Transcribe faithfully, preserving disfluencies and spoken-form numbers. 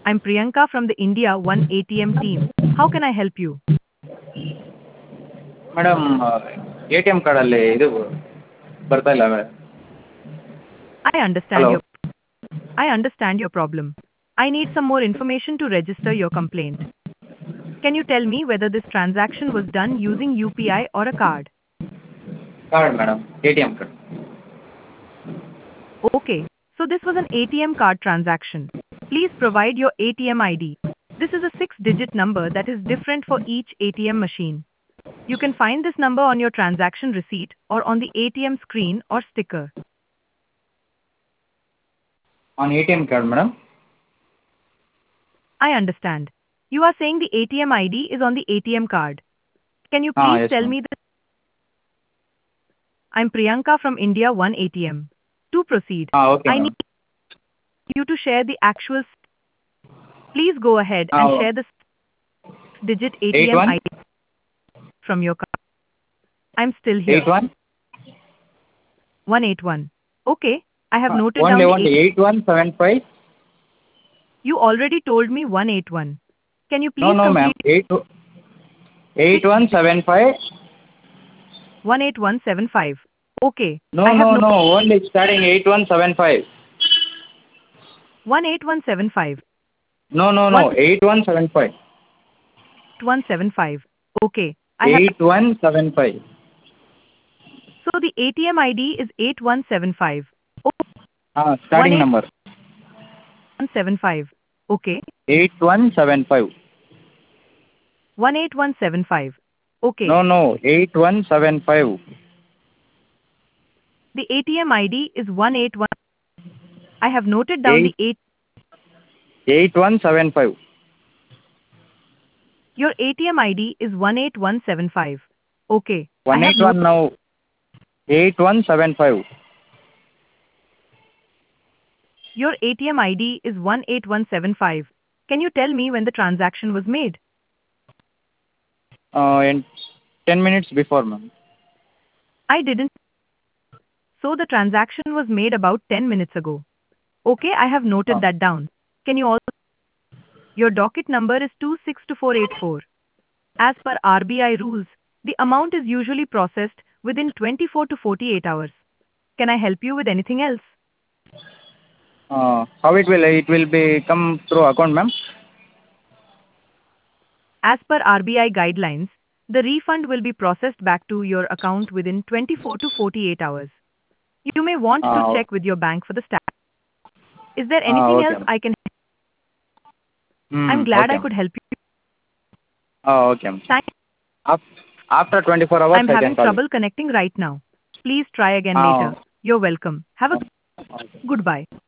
I'm Priyanka from the India One A T M team. How can I help you? Madam A T M ಕಾರ್ಡಲ್ಲಿ ಇದು ಬರ್ತಾ ಇಲ್ಲ madam. I understand hello. your I understand your problem. I need some more information to register your complaint. Can you tell me whether this transaction was done using U P I or a card? Card madam, A T M card. Okay, so this was an A T M card transaction. Please provide your A T M I D. This is a six-digit number that is different for each A T M machine. You can find this number on your transaction receipt or on the A T M screen or sticker. On A T M card madam. I understand. You are saying the A T M I D is on the A T M card. Can you ಹಾಂ please yes tell ma'am. me the... I'm Priyanka from India One A T M. To proceed, ಹಾಂ okay I ma'am. need you to share the actual... s- Please go ahead and ಹಾಂ share the digit eight A T M one I D from your card. I'm still here. Eight one one eight one. Okay, I have noted down only the only eight. Eight one seven five. You already told me one eight one. Can you no please no ma'am, complete eight eight one seven five. one eight one seven five? Okay, no I no have no no only starting eight one seven five. one eight one seven five. No no no eight one seven five. one seven five. Okay, I have... eight one seven five. So the A T M I D is eight one seven five. Oh, ಹಾಂ starting number one seven five. Okay, eight one seven five. one eight one seven five. Okay, no no eight one seven five. the A T M I D is one eight one. I have noted down the eight eight. Eight one seven five. Your A T M I D is one eight one seven five. Okay, I one have eight no... one ನಾವು eight one seven five. Your A T M I D is one eight one seven five. Can you tell me when the transaction was made? in ten minutes before ma'am. I didn't. So the transaction was made about ten minutes ago. Okay, I have noted Oh. that down. Can you also... Your docket number is two six two four eight four. As per R B I rules, the amount is usually processed within twenty-four to forty-eight hours. Can I help you with anything else? Uh, how it will it will be come through account ma'am? As per R B I guidelines, the refund will be processed back to your account within twenty-four to forty-eight hours. You may want to Uh, check with your bank for the status. Is there uh, anything okay else ma'am. I can... Hmm, I'm glad okay I could ma'am. help you. Oh, okay ma'am. Thank... Af- after twenty-four hours I'm I having can call trouble connecting right now. Please try again you. later. Uh, You're welcome. Have a okay. goodbye.